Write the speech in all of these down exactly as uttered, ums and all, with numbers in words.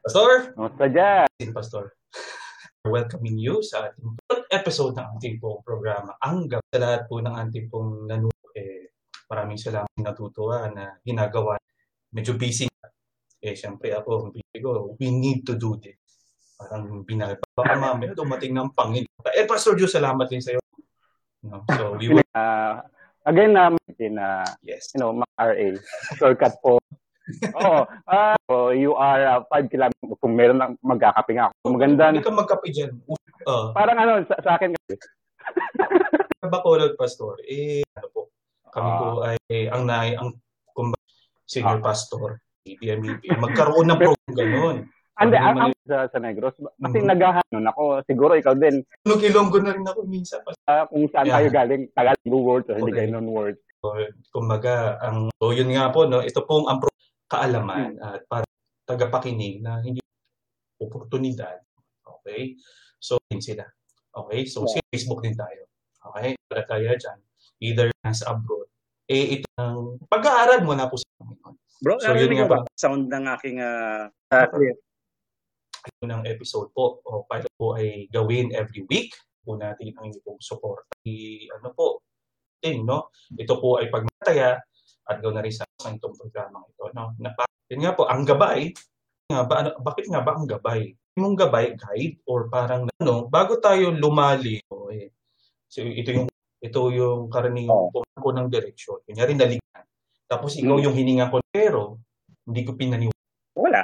Pastor? Kamusta dyan? Pastor. Welcoming you sa ating episode ng ating pong programa. Ang gab sa lahat po ng ating pong nanonood, eh, maraming salamat natutuwa na ginagawa. Medyo busy. Eh, syempre ako, ko, we need to do this. Parang binalpa. Baka mamaya dumating ng Panginoon. Eh, Pastor Joe, salamat din sa'yo. No? So, we will... Uh, again, um, in, uh, yes. You know, R A. Shortcut po. Oo. Uh, so you are uh, five kilometers. Kung meron lang magkakape nga ako. Maganda. Hindi ka magkape dyan. Uh, Parang ano, sa, sa akin kasi. Bacolod, Pastor. Eh, ano po. Kami uh, po ay, eh, ang nai, ang kumbaga, senior uh, pastor. B M E P. Magkaroon ng program gano'n. Hindi, ang, ang sa, sa Negros. Kasi mm-hmm. naghahanon ako. Siguro ikaw din. Ilonggo na rin ako minsan. Uh, kung saan yeah. tayo galing. Tagalog word o hindi kayo non-word. Kumbaga, ang, so yun nga po, no, ito pong ang kaalaman at para tagapakinig na hindi oportunidad. Okay? So, din sila. Okay? So, yeah. Facebook din tayo. Okay? Para tayo dyan. Either nasa abroad. Eh, ito ang pag-aaral mo na po sa Panginoon. Bro, so, yun nga ba? Sound ng aking uh, uh, ito ng episode po. O, para po ay gawin every week. Po natin ang inyong support. I, ano po, din, no? Ito po ay pagmataya at gawin na rin sa itong programa ito. No? Na, yun nga po, ang gabay, nga ba, ano, bakit nga ba ang gabay? Yung gabay, guide, or parang, ano, bago tayo lumali, oh, eh, so ito yung, ito yung karaniwang oh. ko ng direksyon. Kunyari, naligan. Tapos ikaw hmm. yung hininga ko, pero hindi ko pinaniwala. Wala.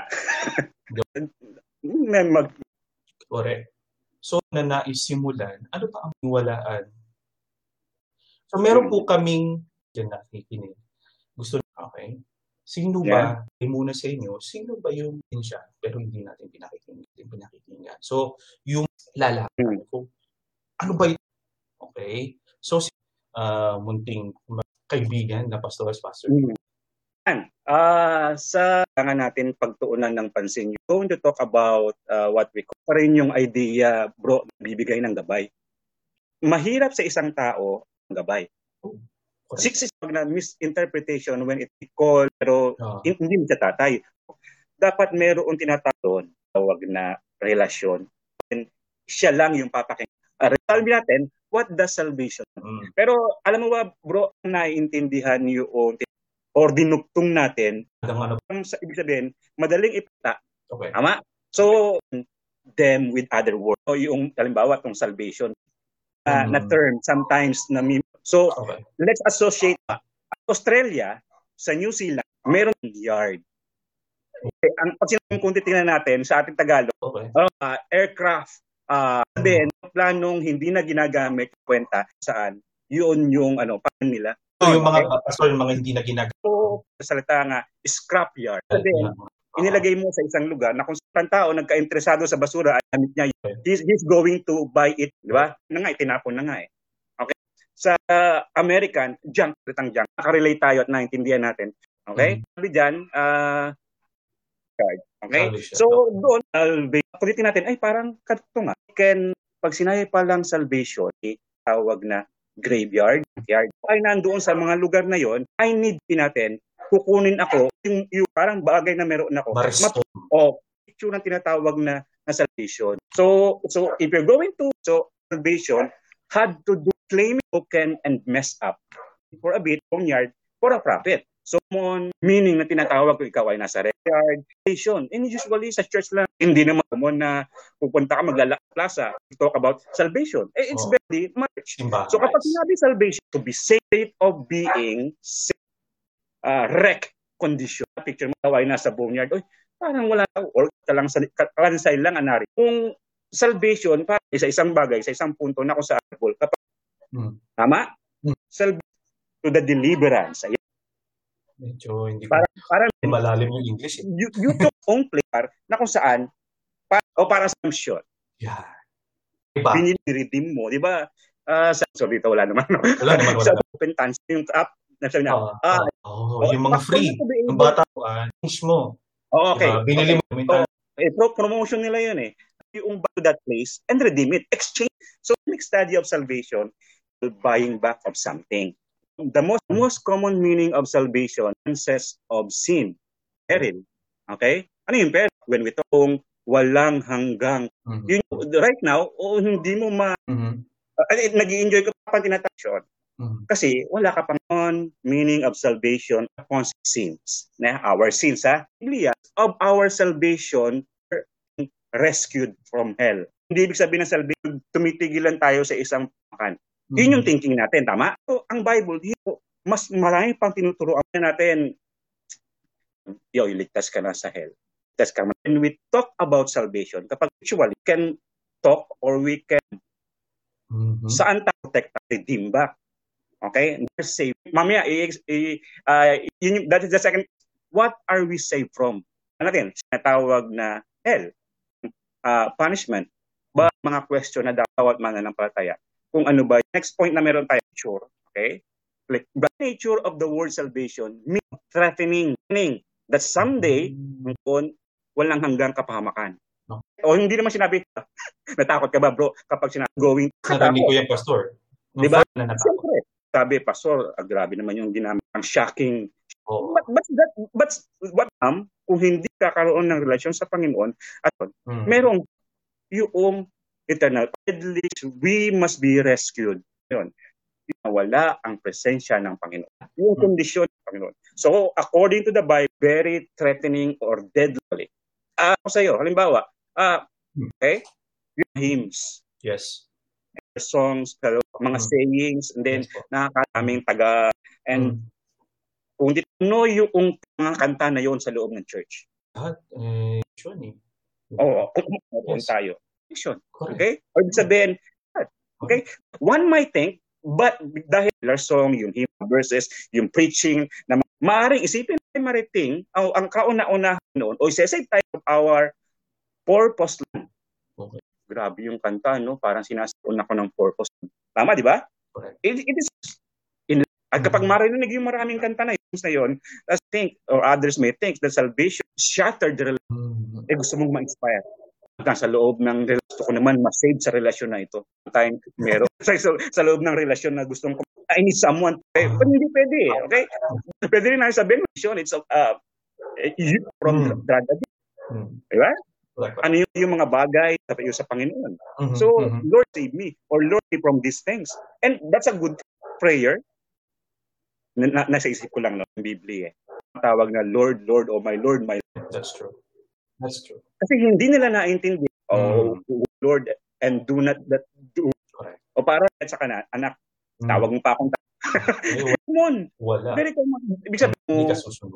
Mag- Correct. So, na naisimulan, ano pa ang walaan? So, meron po kaming, dyan nakikinig. Gusto na, okay? Sino ba, yeah. muna sa inyo, sino ba yung siya, pero hindi natin pinakikinggan, hindi pinakikinggan. So, yung lalaki ko, ano ba yun? Okay? So, uh, munting kaibigan na pastors, pastor. Mm. Uh, sa kailangan natin pagtuunan ng pansin, you're going to talk about uh, what we call, pa rin yung idea, bro, bibigay ng gabay. Mahirap sa isang tao, ang gabay. Oh. Six is na misinterpretation when it call pero oh. hindi mo sa tatay. Dapat meron tinatawag tawag na relasyon. And siya lang yung papakinggan. Uh, Sabi natin, what does salvation? Mm. Pero alam mo ba, bro, naiintindihan niyo o or dinugtong natin, ano? Sa ibig sabihin, madaling ipita. Okay. Tama? So, them with other words. O yung, halimbawa, itong salvation uh, mm. na term, sometimes na so, okay. Let's associate uh, Australia sa New Zealand, meron yard. Okay. Ang pag sinabing kung titingnan natin sa ating Tagalog, okay. uh, aircraft, uh, then, planong hindi na ginagamit, kwenta saan, yun yung ano, paano nila. So, yung mga pastor, yung mga hindi na ginagamit. So, salita nga, scrap yard. And then, inilagay mo sa isang lugar na kung saan tao nagka-interesado sa basura at gamit niya, he's, he's going to buy it, di ba? Na nga, itinapon na nga eh. Okay? Sa uh, American, junk, litang junk. Nakarelate tayo at naintindihan natin. Okay? Mm-hmm. Sabi dyan, uh, okay? Salvation. So, doon, uh, kulitin natin, ay parang kato nga. Can, pag sinay pa lang salvation, eh, tawag na graveyard, yard. Ay nandoon sa mga lugar na yon, I need natin, kukunin ako, yung, yung parang bagay na meron ako. Map- o, picture ng tinatawag na, na salvation. So, so if you're going to, so salvation, had to do claim token and mess up for a bit, yard, for a profit. So, mon, meaning na tinatawag ko, ikaw ay nasa yard, salvation. And usually sa church lang, hindi naman mo na pupunta ka maglalak plaza, talk about salvation. Eh, it's oh. very much. So, kapag sinabi salvation, to be state of being uh, wreck condition. Picture mo, ikaw ay nasa boneyard, oy, parang wala, or kalansay kalansay lang anari. Kung salvation, parang isa isang bagay, sa isang punto na kung sa arbol, kapag, hmm. tama? Hmm. Salvation to the deliverance. Ayan. Medyo hindi para, para, malalim yung English. Eh. You, you took own player na kung saan, pa, o para sa shot. Yeah. Diba? Binili-redeem mo, di ba? Uh, sa, so dito wala naman. No? Wala naman, wala sa open tans, yung app, nasabi na, uh, ah, oh, oh, yung mga free, yung bata, uh, mo. Oh, okay. Diba? Binili mo. Oh, eh, promotion nila yun eh. Yung back to that place and redeem it, exchange. So, next study of salvation, buying back of something. The most most common meaning of salvation says of sin. Peril. Okay? Ano yung peril? when we talk kung walang hanggang. Mhm. Yun, right now, o hindi mo ma... Mhm. Uh, nag-i-enjoy ka pa tinatouch. Mhm. Kasi wala ka pang on meaning of salvation upon sins. Na our sins, ha? Biblia, of our salvation, rescued from hell. Hindi ibig sabihin ng salvation, tumitigilan tayo sa isang pakan. Yun yung thinking natin, tama? So, ang Bible, dito, mas marami pang tinuturoan natin. Yo, iligtas ka na sa hell. Iligtas ka na. When we talk about salvation, kapag actually we can talk or we can Mhm. saan tayo protect, redeem back. Okay? Save. Mamaya, i, i, uh, yun, that is the second. What are we saved from? Ano natin? Sinatawag na hell. Uh, punishment. Ba, mga question na dapat mananampalataya. Kung ano ba, next point na meron tayo, sure. Okay? Like, the nature of the word salvation means threatening, meaning that someday, kung walang hanggang kapahamakan. No. O hindi naman sinabi, natakot ka ba bro kapag sinabi going? Narinig ko yung pastor. Di ba? Na Siyempre. Sabi, pastor, ah, grabe naman yung ginamit. Ang shocking. Oh. But, but, that, but what um, kung hindi kakaroon ng relasyon sa Panginoon, at Mm. merong yung eternal. We must be rescued. Yun. Wala ang presensya ng Panginoon. Yung kondisyon ng Panginoon. So, according to the Bible, very threatening or deadly. Ah, uh, sa'yo, halimbawa, ah, uh, okay, yung hymns. Yes. Songs, mga mm. sayings, and then yes, nakakaraming taga, and mm. kung dito no yung mga kanta na yon sa loob ng church. At, eh, yun eh. Oo, kung yes. tayo. Okay? Or sabihin, okay? One might think, but dahil our song, yung hymn verses, yung preaching, na maaaring isipin ay mariting, ang, ang kauna-una noon, o isesave tayo of our purpose lang. Okay. Grabe yung kanta, no? Parang sinasaon ako ng purpose. Tama, di ba? Correct. It, it is, in, at kapag marinig yung maraming kanta na yun, na yun, I think, or others may think, that salvation shattered the relation. Mm-hmm. Eh, gusto mong ma-inspire. Sa loob ng relasyon, gusto ko naman ma-save sa relasyon na ito. Time, meron. sa, sa loob ng relasyon na gustong, I need someone. Eh, but hindi pwede, okay? Pwede rin natin sabihin, it's uh, you from mm. drug addict. Mm. Diba? Like, ano yung, yung mga bagay yung sa Panginoon. Mm-hmm, so, mm-hmm. Lord save me, or Lord save from these things. And that's a good prayer. Na, na, nasa isip ko lang no, ng Biblia eh. Tawag na Lord, Lord, oh my Lord, my Lord. That's true. That's true. Kasi hindi nila naintindi, oh, mm. Lord, and do not that do. Correct. O para sa kana, anak, mm. tawag mo pa akong tawag. Wala. Wala. Very common. Ibig sabihin mo,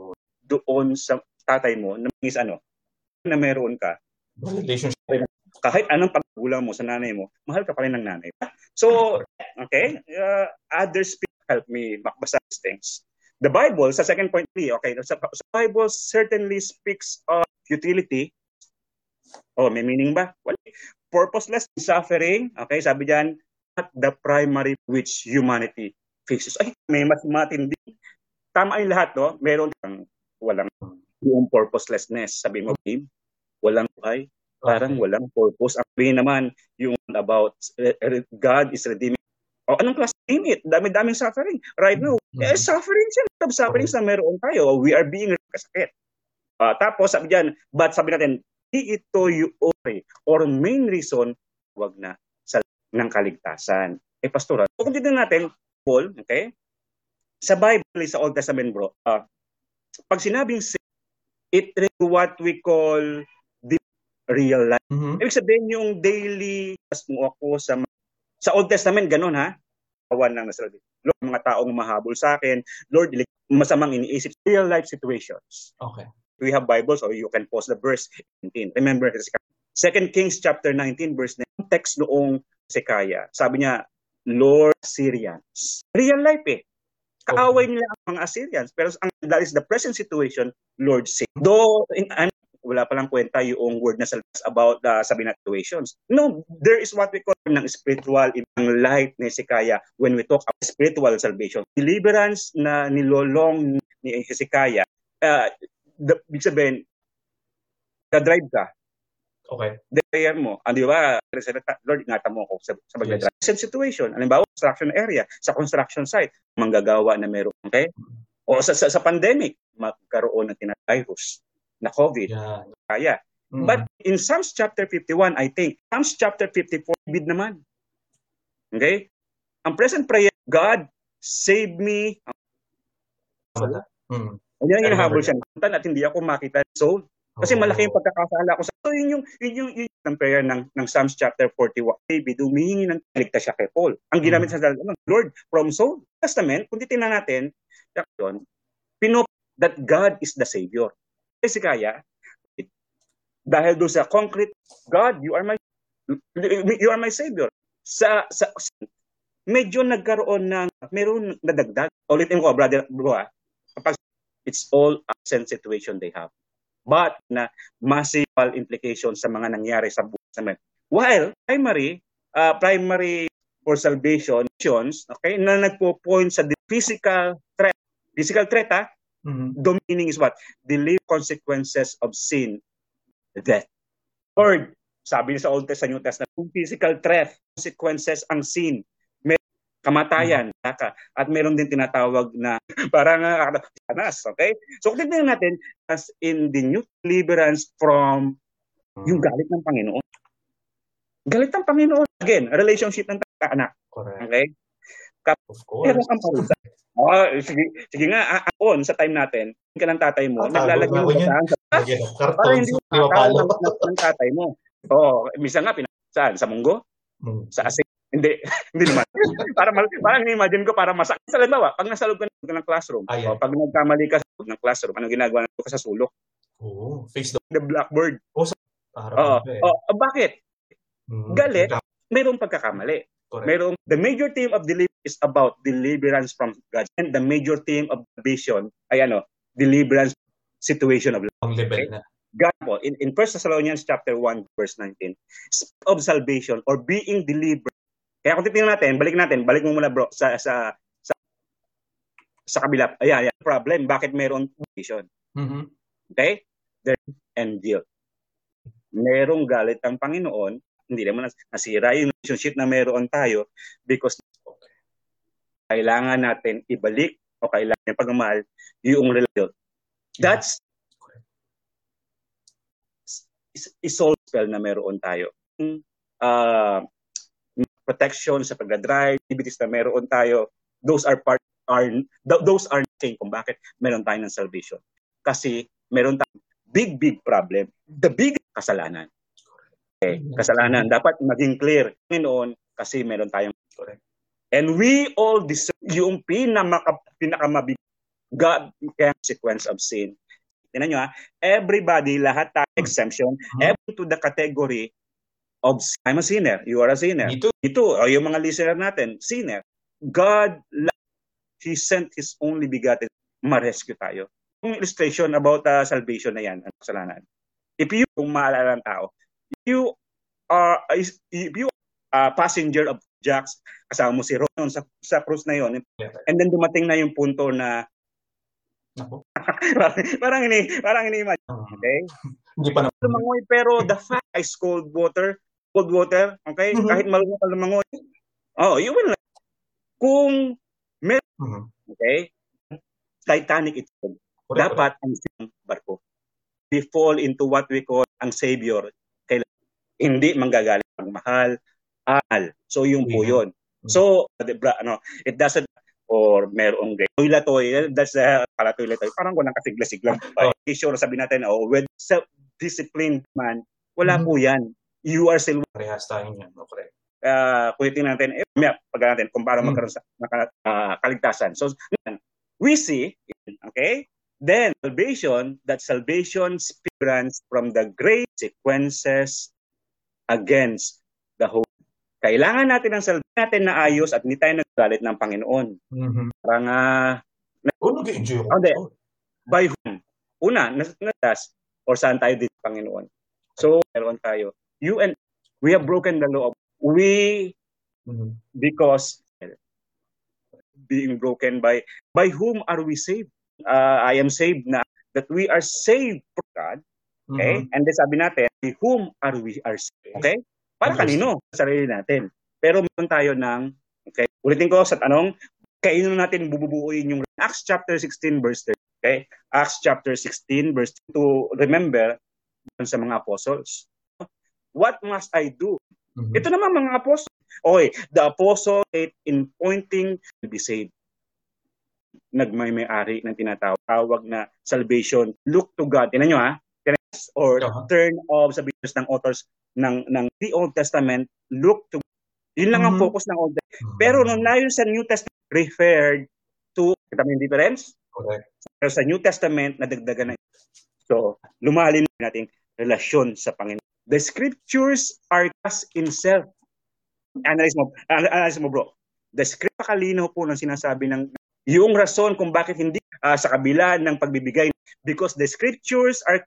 doon sa tatay mo, na is ano, na meron ka, relationship. Kahit anong paggulang mo sa nanay mo, mahal ka pa rin ng nanay. So, okay, uh, others help me makbasa these things. The Bible, sa second point three, okay, sa, sa Bible certainly speaks of futility. Oh, may meaning ba? Well, purposeless suffering, okay, sabi diyan, not the primary which humanity faces. Ay, may mas matindi. Tama yung lahat, no? Meron kang walang yung purposelessness. Sabi mo, Kim, walang buhay, parang okay. Walang purpose. Ang sabihin naman, yung about God is redeeming. O, anong class? Name it. Dami-daming suffering. Right now, mm-hmm. eh, suffering siya. Suffering okay. Sa meron tayo. We are being kasakit. Uh, tapos, sabi dyan, but sabi natin, di ito yung okay, or main reason, wag na sa ng kaligtasan. Eh, pastoral. Kung dito natin, Paul, okay? Sa Bible, sa Old Testament, bro, uh, pag sinabing sin, it is what we call the real life. Mm-hmm. Ibig sabihin yung daily, as mo ako sa sa Old Testament, ganun ha? Awan lang na sila. Lord, mga taong mahabol sa akin, Lord, masamang iniisip, real life situations. Okay. We have Bibles, or you can pause the verse nineteen. Remember, Second Kings chapter nineteen, verse nine, text noong Hezekiah. Sabi niya, Lord, Assyrians. Real life eh. Kaaway nila ang mga Assyrians. Pero ang, that is the present situation, Lord save. Though, in, an, wala palang kwenta yung word na salvas about uh, sabi na situations. No, there is what we call ng spiritual, ng light ni Hezekiah when we talk about spiritual salvation. Deliverance na nilolong ni Hezekiah, uh, the, big sabihin, na-drive ka. Okay. Prayer mo. Ano ba? Lord, ingatan mo ako sa, sa pag-drive. Yes. Same situation. Halimbawa, construction area, sa construction site, manggagawa na meron. Okay? O sa, sa, sa pandemic, magkaroon ng tinatay virus na COVID. Yeah. Kaya. Mm-hmm. But in Psalms chapter fifty-one, I think, Psalms chapter fifty-four, bid naman. Okay? Ang present prayer, God, save me. Mm-hmm. Yan yung hinahabol siya at hindi ako makita soul. Kasi oh. malaki yung pagkakasala ko sa so yun yung yun yung, yun yung prayer ng ng Psalms chapter forty-one. David humihingi ng ligtas siya kay Paul. Ang ginamit mm. sa dalawang Lord from soul. Testament, kung titingnan natin, yun, pinop that God is the Savior. Kasi kaya dahil doon sa concrete, God, you are my you are my Savior. Sa sa medyo nagkaroon ng meron nadagdag. Ulitin ko, brother, bro, ah. Kapag it's all absent situation they have. But na massive implications sa mga nangyari sa buhay sa men. While primary, uh, primary for salvation, okay, na nagpo-point sa the physical threat. Physical threat, ha? Mm-hmm. The meaning is what? The live consequences of sin, death. Third, sabi sa Old Testament, New Testament, physical threat, consequences ang sin. Kamatayan, mm-hmm. at meron din tinatawag na parang uh, sanas, okay? So kung tignan natin as in the new deliverance from mm-hmm. yung galit ng Panginoon. Galit ng Panginoon. Again, relationship ng anak. Correct. Okay? Kap- of course. Pero ang parusa. Oh, sige, sige nga, on sa time natin, ka ng tatay mo, oh, naglalagay mo sa para hindi mo makakala ng tatay mo. Oo, oh, misa nga, pinasaan? Sa munggo? Hmm. Sa asik? Hindi, hindi naman. para parang ni-imagine ko para masak. Sa halimbawa, pag nasa loob ka ng classroom, o pag nagkamali ka sa loob ng classroom, anong ginagawa ka sa sulok? Oo, oh, face the, the blackboard. Oh, oh, oh, oh, bakit? Hmm, galit, mayroong pagkakamali. Correct. Mayroong, the major theme of deliverance is about deliverance from God. And the major theme of vision ay ano, deliverance situation of life. Ang level okay? na. God po, in, in First Thessalonians chapter one, verse nineteen, of salvation or being delivered. Kaya kung titingnan natin, balik natin, balik mo muna bro, sa sa sa, sa kabila. Ayan, ayan, problem, bakit mayroon vision? Mm-hmm. Okay? There's and guilt. Merong galit ang Panginoon, hindi naman nasira yung relationship na meron tayo because kailangan natin ibalik o kailangan pagmamahal yung relationship. That's isolve spell na meron tayo. Uh, protection sa pagdadrive, activities na meron tayo, those are part are those are saying kung bakit meron tayo ng salvation. Kasi meron tayong big big problem, the big kasalanan. Okay, kasalanan dapat maging clear noon kasi meron tayong correct. And we all deserve yung pinaka pinakamabig God consequence of sin. Tingnan nyo ha, everybody, lahat tayo exemption, mm-hmm. every to the category of I'm a sinner, you are a sinner. Ito, ito o yung mga listener natin, sinner. God, He sent His only begotten, ma-rescue tayo. Yung illustration about uh, salvation na yan, ang kasalanan. If you, kung maalala ng tao, if you are, if you are a passenger of Jax, kasama mo si Ron sa, sa cruise na yon, and then dumating na yung punto na parang, parang ini parang ini-imagine, okay? Hindi pa naman lumangoy, pero the fact is cold water, cold water, okay? Mm-hmm. Kahit malunod ka lumangoy, oh, you will kung mer mm-hmm. okay? Titanic ito. Correct, dapat correct. Ang barko. We fall into what we call ang savior. Kailangan hindi manggagaling ang mahal, al. So yung po yun. Mm-hmm. So, ano, it doesn't or merong gay. Toy-la-toy, that's the uh, toy-la-toy. Parang walang kasigla-siglang. Oh. Sure, sabi natin, oh, with self-disciplined man, wala mm-hmm. po yan. You are still... Parehas tayo yan, okay. Uh, kung tingnan natin, eh, pag natin, kung paano mm-hmm. magkaroon sa maka, uh, kaligtasan. So, we see, okay, then salvation, that salvation speaks from the great sequences against the whole. Kailangan natin ang salvation natin na ayos at hindi tayo nagagalit ng Panginoon. Mm-hmm. Parang, uh, oh, nag-enjoy ako. Okay. By whom? Una, natas, or saan tayo dito, Panginoon? So, meron tayo. You and, we have broken the law. We, mm-hmm. because, being broken by, by whom are we saved? Uh, I am saved na, that we are saved from God. Okay? Mm-hmm. And then sabi natin, by whom are we are saved? Okay? Para kanino? Sarili natin. Pero meron tayo ng, okay, ulitin ko sa tanong, kaino natin bububuuin yung Acts chapter sixteen verse thirty. Okay? Acts chapter sixteen verse two. To remember, sa mga apostles. What must I do? Mhm. Ito naman mga apostles. Okay, the apostle in pointing to be saved. Nagmay-may-ari ng tinatawag na salvation. Look to God. Tingnan nyo ha. Or Uh-huh. turn of sa videos ng authors ng ng the Old Testament, look to yun lang ang Mhm. focus ng Old Testament. Pero nung nayon sa New Testament, referred to, kita mo yung difference? Correct. Pero sa New Testament, nadagdagan na. So, lumalim natin relasyon sa Panginoon. The scriptures are us in self. Analyze mo, analyze mo bro. The script, pakalino po ng sinasabi ng yung rason kung bakit hindi uh, sa kabila ng pagbibigay. Because the scriptures are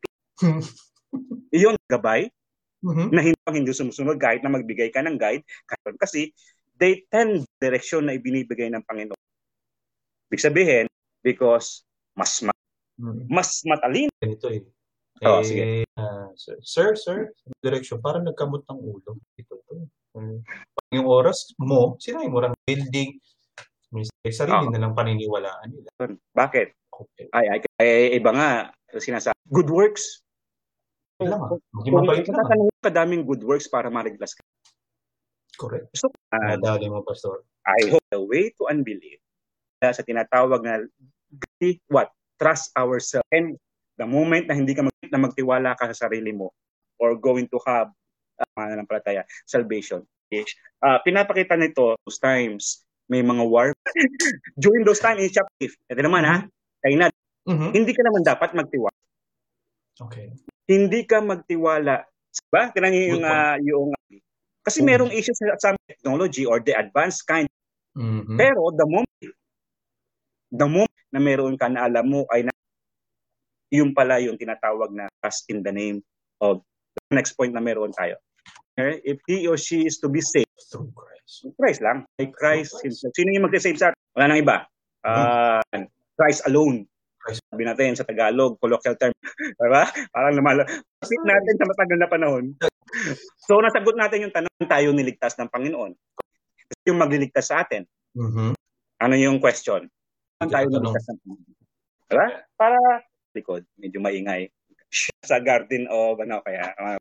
iyon gabay Mhm. na hindi pang hindi sumusunod kahit na magbigay ka ng guide kasi they tend direksyon na ibinibigay ng Panginoon. Ibig sabihin, because mas ma- Mhm. mas matalino. Ganito eh. Oh, eh sige. ah, sir, sir, sir, direction, parang nagkamot ng ulo. Ito to. Um, yung oras mo, sinabi mo lang building, may sarili Oh. na lang paniniwalaan nila. Bakit? Okay. Ay, ay, ay, iba nga, sinasabi, good works. Kung, Kung, maging mabait kung naman. tatanungin ka daming good works para ma-reglas ka. Correct. So, uh, Nadali mo, Pastor. I hope the way to unbelief sa tinatawag na what? Trust ourselves. And the moment na hindi ka mag, na magtiwala ka sa sarili mo or going to have uh, mananampalataya, salvation. Uh, pinapakita nito those times may mga war. During those times in chapter eight, ito naman mm-hmm. ha, kaya na, mm-hmm. hindi ka naman dapat magtiwala. Okay. Hindi ka magtiwala. Diba? Tinanong yung, uh, yung, kasi mm-hmm. merong issues sa some technology or the advanced kind. Mm-hmm. Pero the moment, the moment na meron ka na alam mo ay na, yung pala yung tinatawag na trust in the name of the next point na meron tayo. If he or she is to be saved, through Christ. Christ lang. By Christ himself. Sino yung mag-save sa atin? Wala nang iba. Uh, Christ alone. Christ. Sabi natin sa Tagalog, colloquial term. Diba? Parang namala. Sit natin sa matagal na panahon. So, nasagot natin yung tanong, tayo niligtas ng Panginoon. Kasi yung magliligtas sa atin. Mm-hmm. Ano yung question? Saan tayo niligtas ng Panginoon? Diba? Para, likod, medyo maingay. Sa garden of, ano, kaya, uh,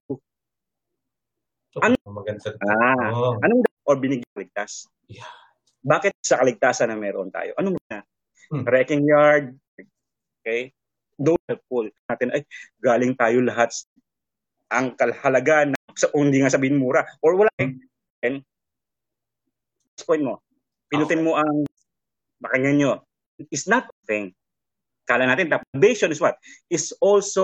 ano? Maganda. Ah, oh. Anong or binigyan ligtas? Yeah. Bakit sa kaligtasan na meron tayo? Ano muna? Hmm. Wrecking yard. Okay? Don't helpful natin ay galing tayo lahat ang kahalaga na sa hindi nga sabihin mura or wala eh. And point mo. Pinutin okay. mo ang pakinggan nyo. It's not a thing. Kala natin the foundation is what? Is also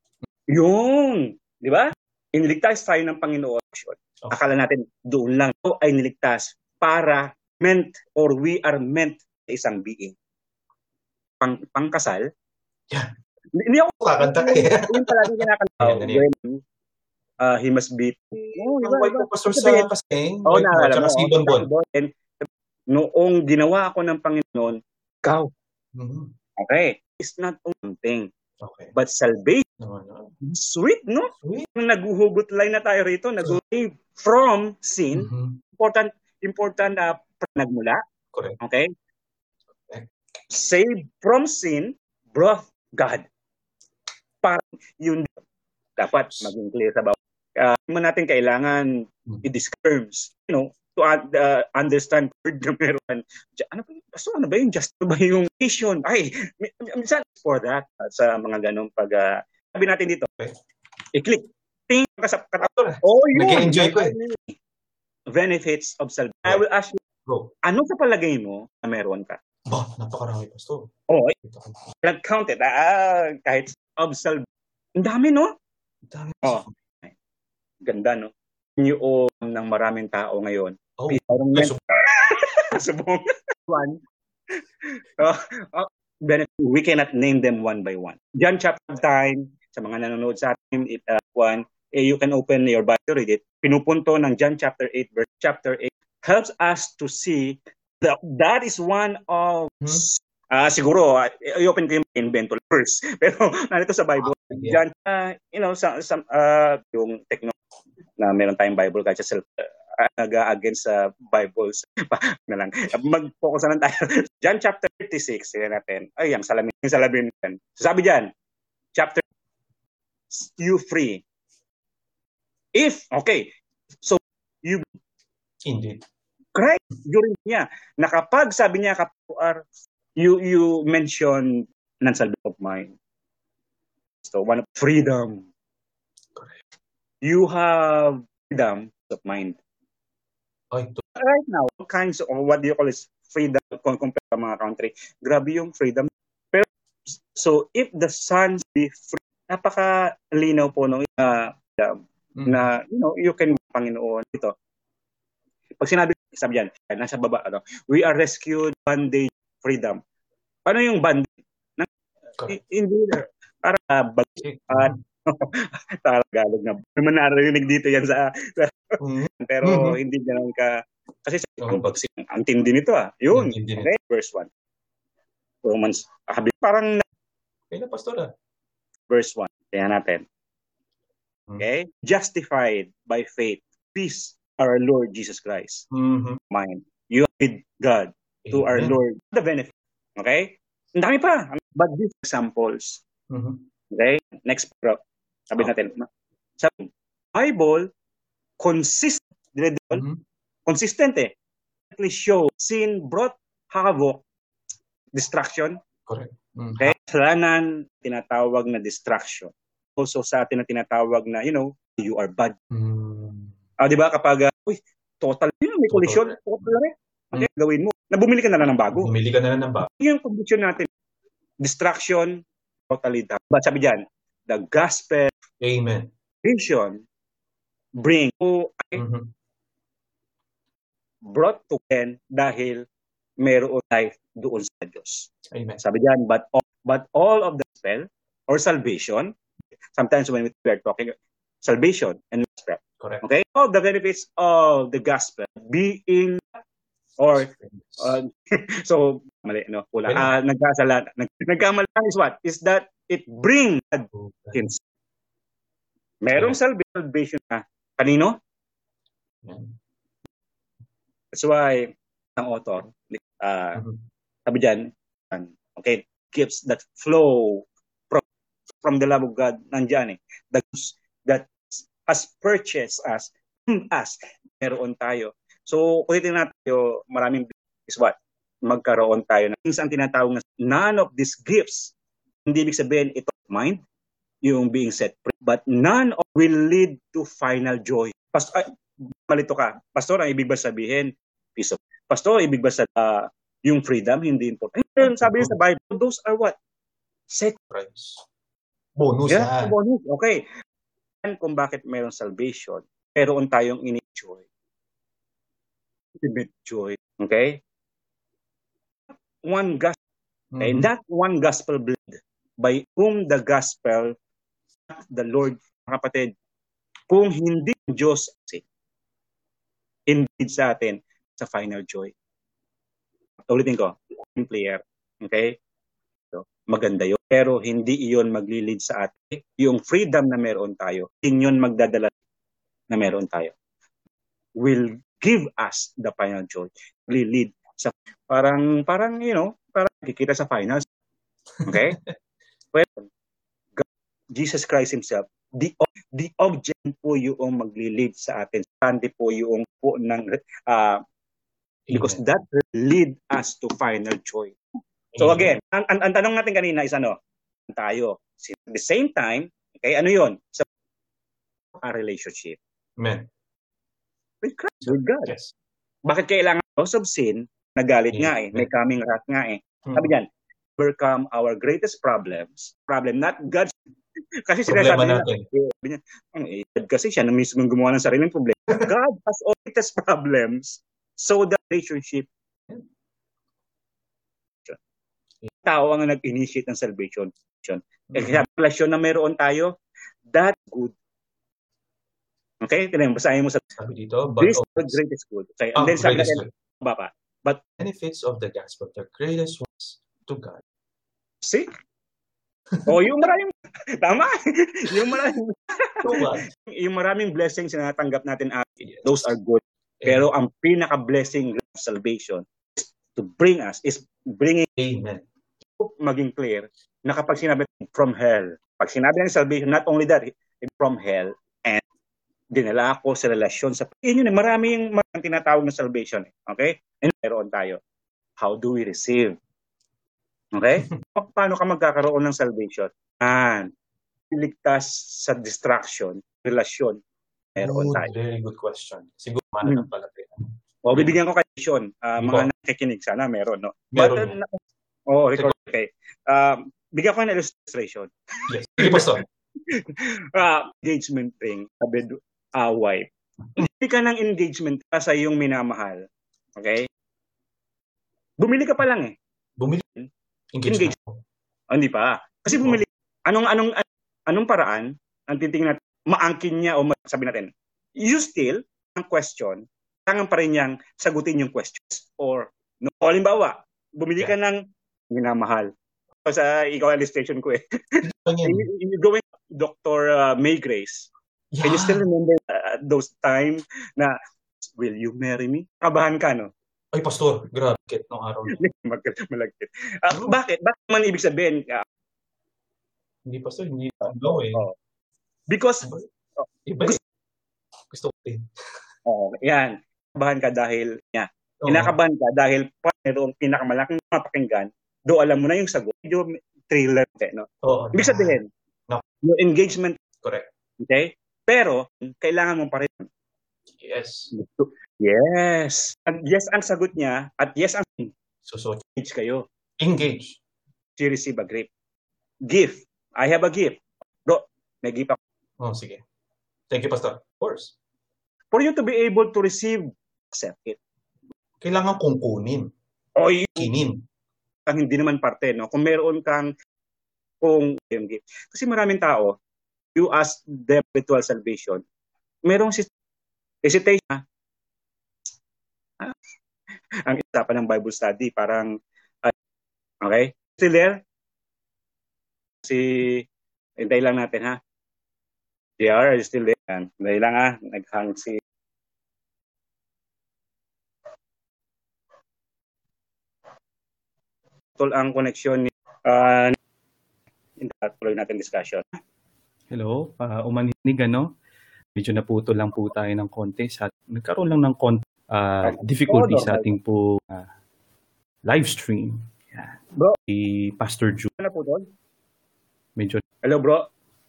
yung, di ba? Iniligtas tayo ng Panginoon. Okay. Akala natin doon lang ito ay niligtas para meant or we are meant sa isang being. Pang, pangkasal. Yeah. Hindi ako kakanta kaya. Yung palagi kinakanta. Oh, when uh, he must be. Oh, diba, diba? Pastor sa kasi. Oh, naalala mo. Si Bonbon. And noong ginawa ako ng Panginoon, ikaw. Mm-hmm. Okay. It's not one thing. Okay. But salvation, no, no. Sweet, no? Sweet. Naguhugot line na tayo rito, nag-save from sin. Mm-hmm. Important, important na uh, nagmula. Correct. Okay? Correct. Save from sin, brought God. Para yun dapat maging clear sa bawat. Uh, natin kailangan mm-hmm. i-discourse, you know, to uh, understand word na meron. Ano ba, so ano ba yung just ba yung vision? Ay, minsan for that, uh, sa mga ganong pag, uh, sabi natin dito, okay. I-click. Think ka sa katator. Oh, yun. Nag-enjoy ko eh. Benefits of salvation. Okay. I will ask you, Bro. Ano sa palagay mo na meron ka? Ba, napakarami, Pastor. Oh, eh. Count it. Ah, kahit of salvation. Ang dami, no? Ang dami. Oh. Ganda, no? Yung ng maraming tao ngayon. Oh, subong. One. Uh, uh, we cannot name them one by one. John chapter time, sa mga nanonood sa atin, it, uh, one, eh, you can open your Bible to read it. Pinupunto ng John chapter eight, verse chapter eight, helps us to see that that is one of, hmm? uh, siguro, uh, i-open ko yung invento first. Pero, narito sa Bible, oh, yeah. John, uh, you know, some, some, uh, yung technology, na meron tayong Bible kahit sa self uh, nag-against sa uh, Bibles na lang. Mag-focus na lang tayo. John chapter thirty-six, tignan natin. Ay, ang salamin, yung salamin. So, sabi diyan, chapter you free. If, okay, so you Indeed. Christ during niya, na kapag sabi niya, kapag are, you, you mention non-salvation of mind. So, one of freedom. Correct. You have freedom of mind. Ay, to. Right now, all kinds of, what do you call this, freedom compared to mga country. Grabe yung freedom. Pero, so, if the Son be free, napaka-linaw po nung uh, mm. na, you know, you can, Panginoon, ito. Pag sinabi, sabi yan, nasa baba, ano, we are rescued, bondage, freedom. Ano yung bondage? Na, hindi, para, uh, bag, uh, Tagalog na. Naman narinig dito yan sa, mm-hmm. pero mm-hmm. hindi ganun ka, kasi oh, ang, ang tindi nito ah. Yun, okay, verse one. Romans, ah, parang, okay na, pastor ah. Verse one, kaya natin. Okay? Mm-hmm. Justified by faith, peace, our Lord Jesus Christ. Mm-hmm. Mind. You are with God to Amen. Our Lord. The benefit. Okay? Ang dami pa. But these examples. Mm-hmm. Okay? Next paragraph. Sabi natin. Sa Bible, consistent. Mm-hmm. Consistent eh. Show sin brought havoc, destruction. Correct. Mm-hmm. Okay? Kasalanan, tinatawag na destruction. Also sa atin na tinatawag na, you know, you are bad. Mm-hmm. Ah, di ba kapag, uh, uy, total, yun, may collision, total rin. Okay, mm. gawin mo. Nabumili ka na lang ng bago. Bumili ka na lang ng bago. Yung condition natin, distraction, totally down. But sabi dyan, the gospel, Amen. vision, bring, oh, okay, mm-hmm. brought to end dahil mayroon life doon sa Diyos. Amen. Sabi dyan, but all, but all of the gospel or salvation, sometimes when we are talking salvation and gospel, correct. Okay? All the benefits of the gospel being or uh, so mali no pula ah uh, nagkasala nag, nagkamalan is what is that it brings himself. Merong yeah. salvation na kanino? Yeah. That's why ang author uh, mm-hmm. sabi diyan okay, gifts that flow from, from the love of God nandiyan eh that that has purchased us us meron tayo. So, kung titingnan natin, maraming is what? Magkaroon tayo ng ang tinatawag na none of these gifts. Hindi ibig sabihin ito mind, yung being set free, but none of will lead to final joy. Pastor, ay, malito ka. Pastor, ang ibig ba sabihin? Peace of. Pastor, ibig ba sa uh, yung freedom, hindi important. Ayun, sabi niya sa Bible, those are what? Set price. Bonus yeah, na. Bonus, okay. And kung bakit mayroong salvation, meron tayong ini-joy. Ultimate joy. Okay? One gospel. Okay? Mm-hmm. That one gospel blood by whom the gospel, the Lord, mga kapatid, kung hindi Diyos, indeed sa atin, sa final joy. Ulitin ko, player. Okay? So, maganda yun. Pero hindi iyon maglilid sa atin. Yung freedom na meron tayo, hindi yun magdadala na meron tayo. Will give us the final joy. Will lead sa parang parang you know, parang kikita sa finals. Okay? Well, God, Jesus Christ himself, the the object po yung maglilid sa atin. Hindi po yung po ng uh, because that will lead us to final joy. So again, ang, ang, ang tanong natin kanina is ano? Tayo. At the same time, okay, ano yun? So, a relationship. Amen. With Christ, with God. Yes. Bakit kailangan because of sin, nagalit yeah. nga eh, may coming wrath nga eh. Hmm. Sabi diyan, overcome our greatest problems. Problem, not God's. Kasi sinasabi niya, eh, kasi siya na mismo gumawa ng sariling problema. God has all greatest problems. So the relationship, tao ang nag-initiate ng salvation. Eh, kaya relasyon na meron tayo, that's good. Okay? Kaya basahin mo sa sabi dito, but this is the greatest good. Okay? And oh, then sabi natin, baba. But benefits of the gospel, the greatest ones to God. See? Oh, yung maraming, tama. yung maraming, yung maraming blessings na natanggap natin, yes. Those are good. Pero ang pinaka-blessing of salvation is to bring us, is bringing, amen. Maging clear, na kapag sinabi from hell, pag sinabi ng salvation, not only that, from hell, and dinala ako sa relasyon sa yun yun, maraming maraming tinatawag na salvation, okay? And meron tayo. How do we receive? Okay? Paano ka magkakaroon ng salvation? And ligtas sa distraction, relasyon, meron Good, tayo. very good question. Siguro mana ng palapit. O, bibigyan ko kayo question. Uh, Di mga ba? nakikinig sana, meron, no? Meron. But, uh, oh, record, okay. Um, bigyan ko ng illustration. Yes. Sige, Pastor. uh, engagement ring, sabi, uh, wife. Hindi ka ng engagement sa iyong minamahal. Okay? Bumili ka pa lang eh. Bumili. Engagement. Engagement. Oh, hindi pa. Kasi bumili. Anong, anong, anong paraan ang titingnan natin? Maangkin niya o sabi natin, you still, ang question, kailangan pa rin niyang sagutin yung questions. Or, no, o, halimbawa, bumili ka ng minamahal. So, sa ikaw illustration ko eh. You're going Doctor Uh, May Grace. Yeah. Can you still remember uh, those time na, will you marry me? Kabahan ka, no? Ay, Pastor, grabe kit nung araw. Malagkit. Uh, bakit? Bakit man ibig sabihin? Uh, hindi, Pastor, hindi daw eh. Oh. Because, oh, iba gusto, gusto ko din. Oh, yan. Kabahan ka dahil, yeah. Kinakabahan ka dahil mayroong pinakamalaking mapakinggan, do alam mo na yung sagot. Yung thriller, eh, no? Oh, ibig sabihin, no. Yung engagement. Correct. Okay? Pero, kailangan mo pa rin. Yes. Yes. And yes ang sagot niya, at yes ang so, so engage kayo. Engage. You receive a gift. Gift. I have a gift. Bro, may gift ako. Oh, sige. Thank you, Pastor. Of course. For you to be able to receive, accept it. Kailangan kong kunin. O yung kinin. Ang hindi naman parte, no? Kung meron kang kung yung gift. Kasi maraming tao, you ask them spiritual salvation, merong hesitation. Ah, ang isapan ng Bible study, parang, uh, okay? Still there? Si, hintay lang natin, ha? J R, are you still there? Hintay lang, ha? Naghang si... Tol ang connection ni... Uh, tuloy natin discussion. Hello, uh, umaninig ano? Medyo naputo lang po tayo ng konti. Sa, nagkaroon lang ng konti uh, difficulty sa ating po uh, live stream. Yeah. Bro, si Pastor June. Ano po doon? Medyo. Hello, bro.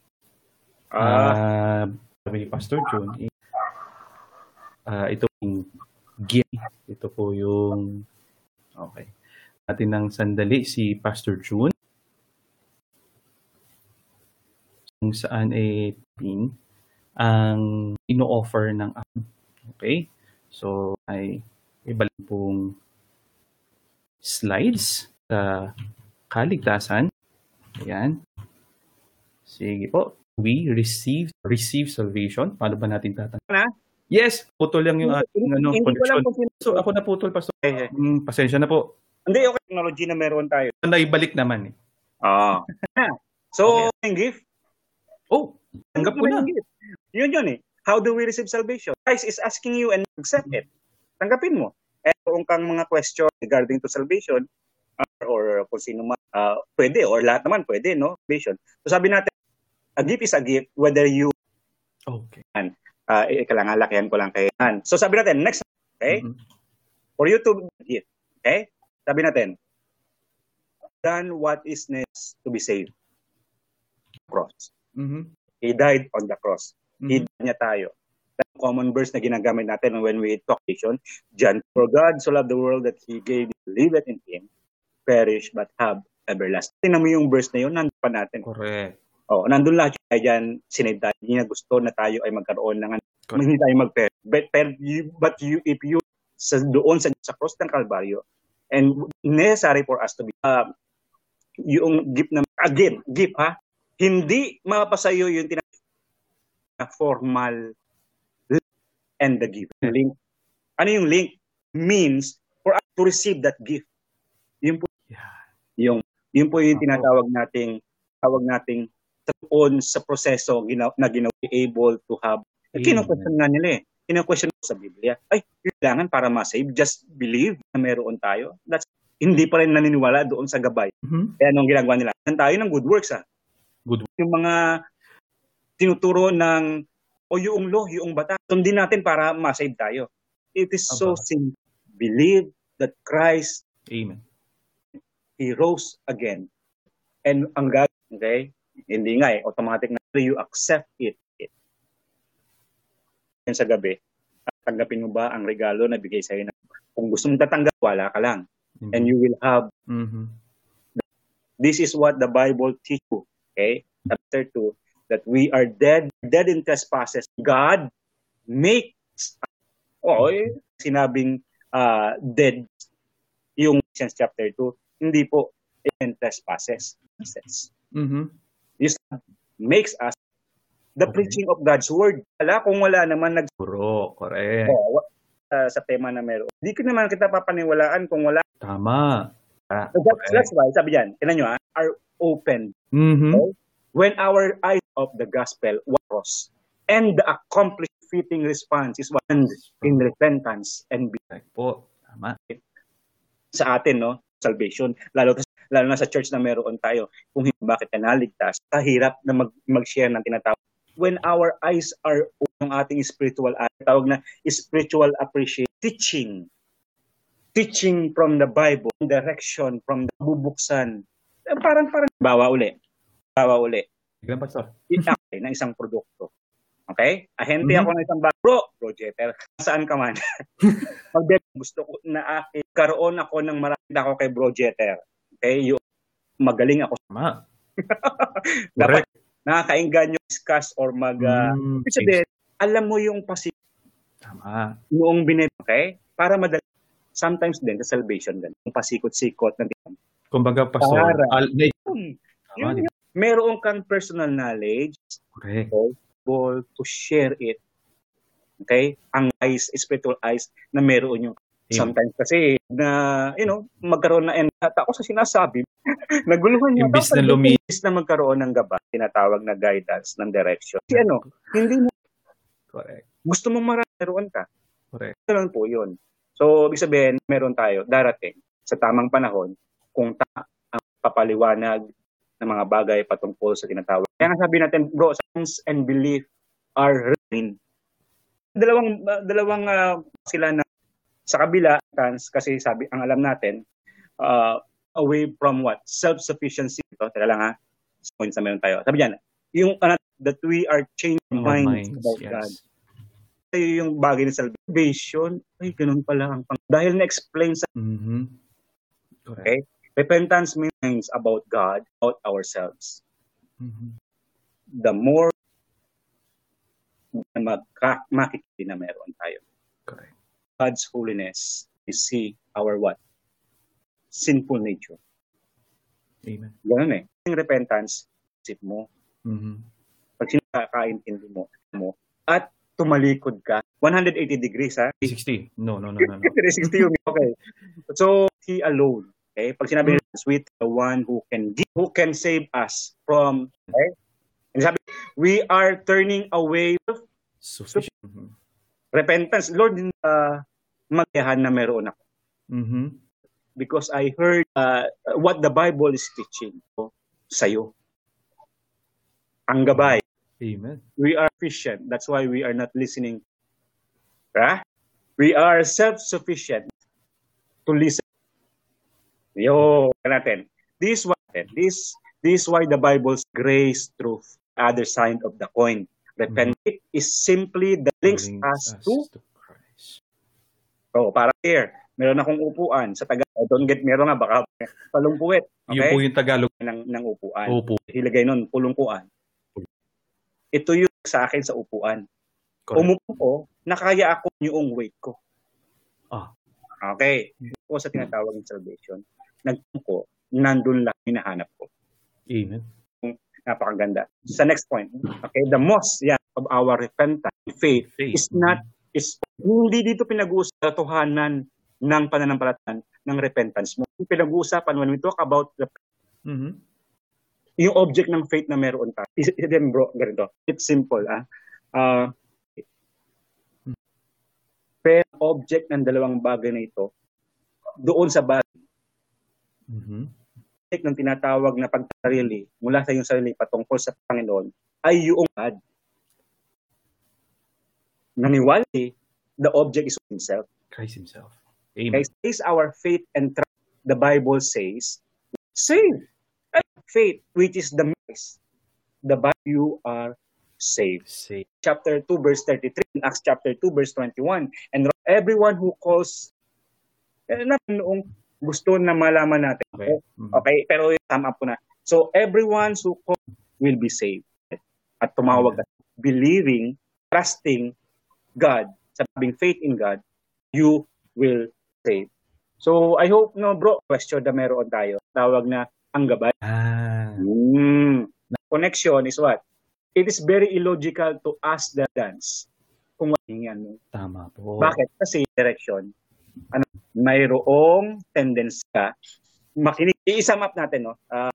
Ah, uh, uh, Pastor June. Uh, ito yung gift. Ito po yung okay. Natin ng sandali si Pastor June. Kung saan ay pin ang ino-offer ng app. Okay? So, ay ibalik pong slides sa kaligtasan. Ayan. Sige po. We receive receive salvation. Paano ba natin tatanong? Na? Yes, putol lang yung ating ano, connection. So, ako naputol, Pastor. Eh, eh. Mm, pasensya na po. Hindi, okay. Technology na meron tayo. Naibalik naman eh. Ah. So, okay. Yung gift? Oh, tanggap ko na. Yun yun eh. How do we receive salvation? Christ is asking you and accept it. Tanggapin mo. Eh, kung kang mga question regarding to salvation, uh, or kung sino man, uh, pwede, or lahat naman pwede, no? Salvation. So sabi natin, a gift is a gift, whether you, okay. And, uh, eh, kailangan lakihan ko lang kayo. So sabi natin, next, okay? Mm-hmm. For you to give, okay? Sabi natin, done what is next to be saved. Cross. Mm-hmm. He died on the cross. Mm-hmm. He died niya tayo. That's the common verse na ginagamit natin when we talk vision. John, for God so loved the world that He gave, believe it in Him, perish but have everlasting. Tingnan mo yung verse na yun, nandun pa natin. Correct. Oh, nandun lahat yung dyan, sinave tayo. Hindi na gusto na tayo ay magkaroon ng, correct. Hindi tayo mag-perish. But, but, you, but you, if you, sa doon sa, sa cross ng Calvario, and necessary for us to be, uh, yung gift na, again, gift ha, hindi mapapasayo yung tinatawag na formal and the gift. Link. Ano yung link? Means for us to receive that gift. Yun po, yeah. yung, yun po yung tinatawag nating, tawag nating on sa proseso gina, na ginawa able to have. Kino-question nga nila eh. Kino-question sa Biblia. Ay, kailangan para ma-save, just believe na meron tayo. That's, hindi pa rin naniniwala doon sa gabay. Mm-hmm. Kaya anong ginagawa nila? Tayo ng good works ah. Good. Yung mga tinuturo ng o yung law, yung batas. Sundin natin para ma-save tayo. It is so Aba. simple. Believe that Christ, Amen. He rose again. And ang gagawin, okay? Hindi nga eh, automatic na you accept it. Yan sa gabi, tanggapin mo ba ang regalo na bigay sa'yo? Kung gusto mong tatanggap, wala ka lang. Mhm. And you will have. Mhm. This is what the Bible teaches you. Okay? Chapter two, that we are dead, dead in trespasses. God makes, oh, eh, sinabing uh, dead yung Ephesians chapter two. Hindi po in trespasses. Mhm. This makes us the Okay. preaching of God's word. Wala, kung wala naman nag Puro, correct. oh, uh, sa tema na meron. Hindi ko naman kita papaniwalaan kung wala. Tama. Ah, So that's, correct. that's why, sabi dyan, tinan nyo ha, are open. Mhm. When our eyes of the gospel was and the accomplished fitting response is one in repentance and be Correct po. Tama. sa atin, no? Salvation. Lalo, lalo na sa church na meron tayo. Kung hindi, bakit ka naligtas? Kahirap na mag, mag-share ng tinatawag. When our eyes are open, ang ating spiritual eye, tawag na spiritual appreciation, teaching. Teaching from the Bible, direction from the bubuksan. Eh, Parang, parang, bawa uli. Bawa uli. Biglang pastor. I-apply ng isang produkto. Okay? Ahente Mhm. ako ng isang bago. Bro, bro, Jeter, saan ka man? Pag gusto ko na uh, karoon ako ng marami ako kay Bro Jeter. Okay? Yung magaling ako. Tama. Dapat Correct. nakakainggan yung discuss or mag... Uh, Mm, ibig sabihin, alam mo yung pasi Tama. noong binib, okay? Para madali. Sometimes din sa salvation din. Yung pasikot-sikot na din. Kumbaga, pastor, Para. al- na- Yun, tama, yun, di ba? yun. Meron kang personal knowledge Correct. able to share it. Okay? Ang eyes, spiritual eyes na meron yung Amen. sometimes kasi na, you know, magkaroon na, and ako sa sinasabi, naguluhan niya. Imbis na lumi- Imbis na magkaroon ng gaba, tinatawag na guidance, ng direction. Kasi ano, hindi mo, Correct. gusto mong marami, meron ka. Correct. Ganun po yun. So, ibig sabihin, meron tayo, darating, sa tamang panahon, kung ta ang papaliwanag ng mga bagay patungkol sa tinatawag. Kaya nga sabi natin, bro, science and belief are related. Dalawang, uh, dalawang uh, sila na sa kabila, kasi sabi, ang alam natin, uh, away from what? Self-sufficiency. Ito, teka lang ha, points na meron tayo. Sabi dyan, yung uh, that we are changing Our minds minds, about yes. God. Ito yung bagay ng salvation. Ay, ganun pala ang pang... Dahil na-explain sa... Mhm. Correct. Okay? Repentance means about God, about ourselves. Mhm. The more na magka- makikita na meron tayo. Correct. God's holiness is see our what? Sinful nature. Amen. Ganun eh. Yung repentance, isip mo, Mhm. pag sinakaintindi mo, mo, at tumalikod ka, one hundred eighty degrees ha? sixty. No, no, no, no, no. three sixty yun. Okay. So, He alone. Okay? Pag sinabi nila, sweet, the one who can give, who can save us from, okay? And sabi, we are turning away Sufficient. Mhm. repentance. Lord, uh, magyahan na meron ako. Mhm. Because I heard uh, what the Bible is teaching ko sa'yo. Ang gabay. Amen. We are efficient. That's why we are not listening. Right? We are self-sufficient to listen. Yo, natin. This one, this this why the Bible's grace, truth, other side of the coin. Repent Mhm. is simply the links Links us us to. to Christ. Oh, para here. Meron akong upuan sa Tagalog. I don't get meron nga baka palungpuwet. Yun po Okay? yung Tagalog. Ng ng upuan. Opo. Hilagay nun, pulungkuan. Ito yung sa akin sa upuan. Correct. Umupo ko, nakaya ako yung weight ko. Ah. Okay. O sa tinatawag ng salvation. Nagpuko, nandun lang hinahanap ko. Amen. Napakaganda. Sa next point. Okay, the most yeah, of our repentance, faith, Faith. is not, is hindi dito pinag-uusapan katotohanan ng pananampalataya ng repentance mo. Pinag-uusapan when we talk about the, Mhm. yung object ng faith na meron tayo. Then bro, ganito. It's simple. Ah. Uh, pero object ng dalawang bagay na ito, doon sa bagay, Mhm. ng tinatawag na pagtarili mula sa iyong sarili patungkol sa Panginoon, ay yung God. naniwali, the object is himself. Christ himself. Okay, Amen. is our faith and trust. The Bible says, save. Faith, which is the Christ. The Bible, you are saved. Say, Chapter two, verse thirty-three, Acts chapter two, verse twenty-one. And everyone who calls, eh, na noong gusto na malaman natin. okay. Mhm. Okay, pero tama po na. So, everyone who calls will be saved. At tumawag at believing, trusting God, sabing faith in God, you will save. So, I hope, no, bro, question na meron tayo. Tawag na ang gabay. Ah, Mm. Connection is what? It is very illogical to ask the dance kung yan mo. tama po. Bakit? Kasi direction. Ano, mayroong tendency ka makinig. I-sum up natin, no? Uh,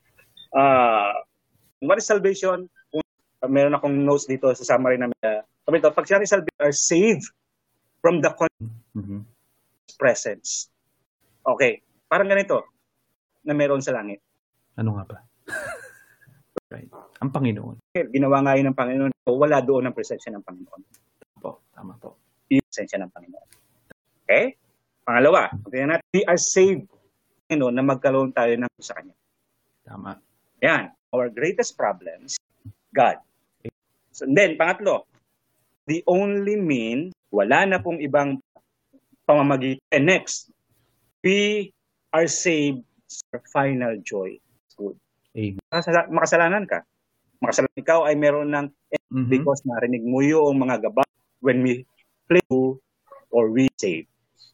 uh, what is salvation? Uh, meron akong notes dito sa summary namin. Uh, sabi ito, pag sinabi salvation, are saved from the Mhm. presence. Okay. Parang ganito na meron sa langit. Ano nga ba? Right. Ang Panginoon. Ginawa nga yun ng Panginoon. Wala doon ang presensya ng Panginoon. Po, tama po. Yung presensya ng Panginoon. Okay? Pangalawa, tingnan natin, we are saved Panginoon na magkaroon tayo ng sa Kanya. Tama. Yan. Our greatest problems, God. So, then, pangatlo, the only mean, wala na pong ibang pamamagitan. And next, we are saved for final joy. Good. Amen. Makasala- makasalanan ka. Makasalanan ikaw ay meron ng Mhm. because narinig mo yung mga gabay when we play or we save.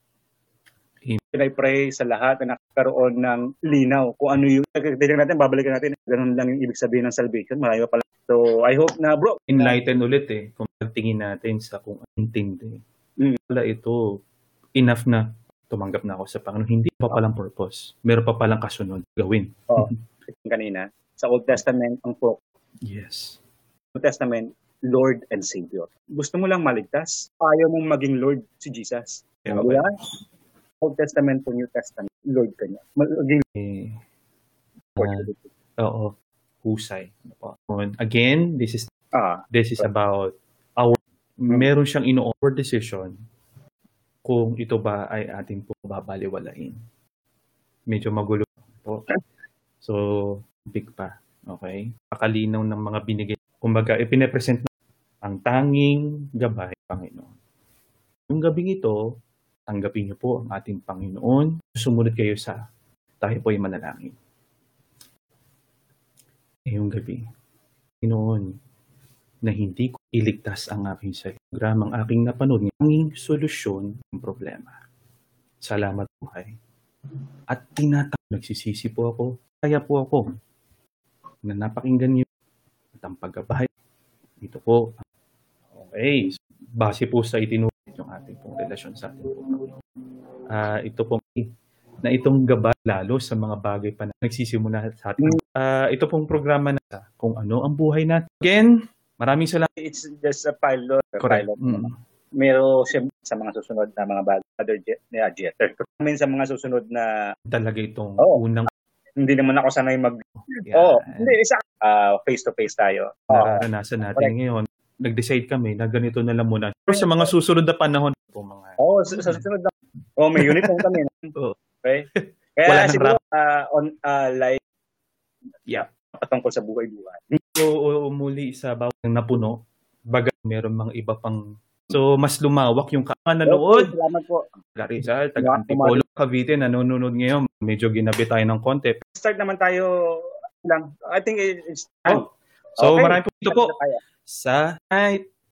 Amen. I pray sa lahat na nakakaroon ng linaw kung ano yung tignan natin, babalikan natin. Ganun lang yung ibig sabihin ng salvation. Malayo pala. So, I hope na, bro. Enlighten ulit eh. Kung pagtingin natin sa kung intindi. Mm. Wala ito, enough na tumanggap na ako sa Panginoon. Hindi pa palang purpose. Meron pa palang kasunod gawin. Oh, kanina, sa Old Testament, ang po, Yes. Old Testament, Lord and Savior. Gusto mo lang maligtas? Ayaw mong maging Lord si Jesus. Yeah, Di ba? Old Testament to New Testament, Lord ka niya. Maging Eh, Lord. oo. Husay. Again, this is Ah, this is about our meron siyang ino-offer decision kung ito ba ay ating po babaliwalain. Medyo magulo po. So, big pa. Okay? Pakalinaw ng mga binigay. Kumbaga, ipine-present na ang tanging gabay, Panginoon. Yung gabing ito, tanggapin niyo po ang ating Panginoon. Sumunod kayo sa tayo po ay manalangin. Eh, yung gabi, Panginoon, na hindi ko iligtas ang aking sa programang aking napanood, ang aking solusyon ng problema. Salamat po ay. At tinatawag, nagsisisi po ako, kaya po ako, na napakinggan niyo at ang paggabay. Dito po. Okay. So, base po sa itinulit yung ating pong relasyon sa ating pong uh, ito pong na itong gabay lalo sa mga bagay pa na nagsisimula sa ating. Uh, ito pong programa na kung ano ang buhay natin. Again, maraming salamat. it's just a pilot. A Correct. pilot. Mm. Meron siya sa mga susunod na mga bagay. Other jet, yeah, jet. Meron sa mga susunod na Talaga itong Oh. unang hindi naman ako sanay mag yan, Oh, hindi isa uh, face to face tayo. Oh, nararanasan natin correct. ngayon. Nag-decide kami na ganito na lang muna. Or sa mga susunod na panahon po mga oh sa, sa susunod na. Oh, may uniform kami. Oo. Okay? Kaya Wala nang siguro uh, on uh, like yeah. patungkol sa buhay-buhay. So, muli sa bawat ng napuno, baga meron mga iba pang so mas lumawak yung ka- nanonood. Okay, salamat po. Larissa, taga Antipolo, Cavite, nanonood ngayon. Medyo ginabi tayo ng konti. Start naman tayo lang. I think it's time. So, Okay. marami po ito po Kaya. sa night.